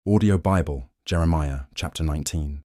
Audio Bible, Jeremiah chapter 19.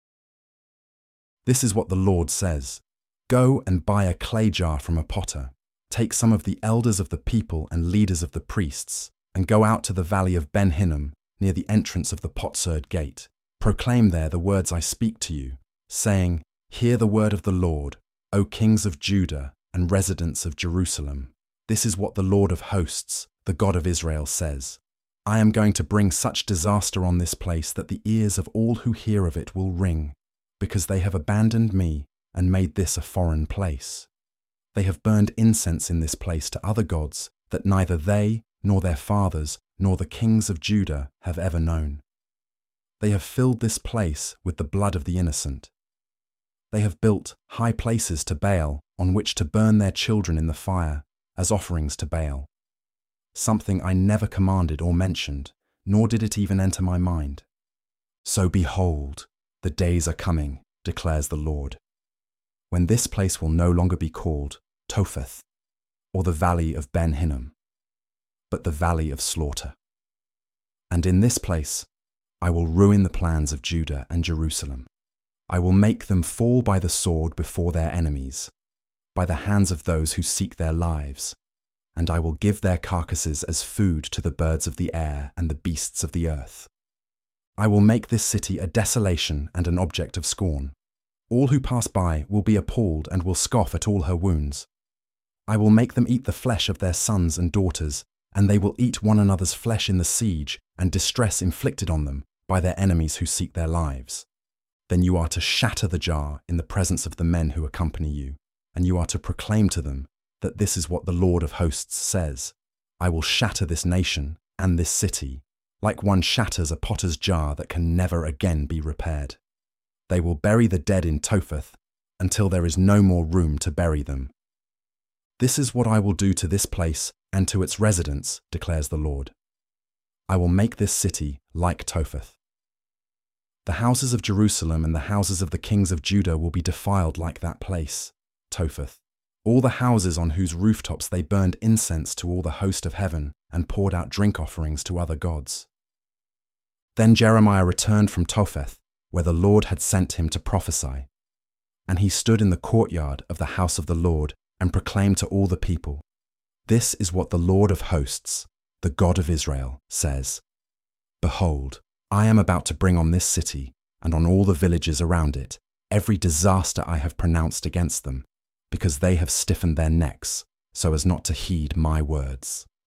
This is what the Lord says. Go and buy a clay jar from a potter. Take some of the elders of the people and leaders of the priests, and go out to the valley of Ben Hinnom, near the entrance of the potsherd gate. Proclaim there the words I speak to you, saying, Hear the word of the Lord, O kings of Judah and residents of Jerusalem. This is what the Lord of hosts, the God of Israel, says. I am going to bring such disaster on this place that the ears of all who hear of it will ring, because they have abandoned me and made this a foreign place. They have burned incense in this place to other gods that neither they, nor their fathers, nor the kings of Judah have ever known. They have filled this place with the blood of the innocent. They have built high places to Baal on which to burn their children in the fire as offerings to Baal. Something I never commanded or mentioned, nor did it even enter my mind. So behold, the days are coming, declares the Lord, when this place will no longer be called Topheth, or the valley of Ben Hinnom, but the valley of slaughter. And in this place I will ruin the plans of Judah and Jerusalem. I will make them fall by the sword before their enemies, by the hands of those who seek their lives, and I will give their carcasses as food to the birds of the air and the beasts of the earth. I will make this city a desolation and an object of scorn. All who pass by will be appalled and will scoff at all her wounds. I will make them eat the flesh of their sons and daughters, and they will eat one another's flesh in the siege and distress inflicted on them by their enemies who seek their lives. Then you are to shatter the jar in the presence of the men who accompany you, and you are to proclaim to them that this is what the Lord of hosts says. I will shatter this nation and this city, like one shatters a potter's jar that can never again be repaired. They will bury the dead in Topheth until there is no more room to bury them. This is what I will do to this place and to its residents, declares the Lord. I will make this city like Topheth. The houses of Jerusalem and the houses of the kings of Judah will be defiled like that place, Topheth. All the houses on whose rooftops they burned incense to all the host of heaven and poured out drink offerings to other gods. Then Jeremiah returned from Topheth, where the Lord had sent him to prophesy. And he stood in the courtyard of the house of the Lord and proclaimed to all the people, This is what the Lord of hosts, the God of Israel, says. Behold, I am about to bring on this city and on all the villages around it every disaster I have pronounced against them, because they have stiffened their necks so as not to heed my words.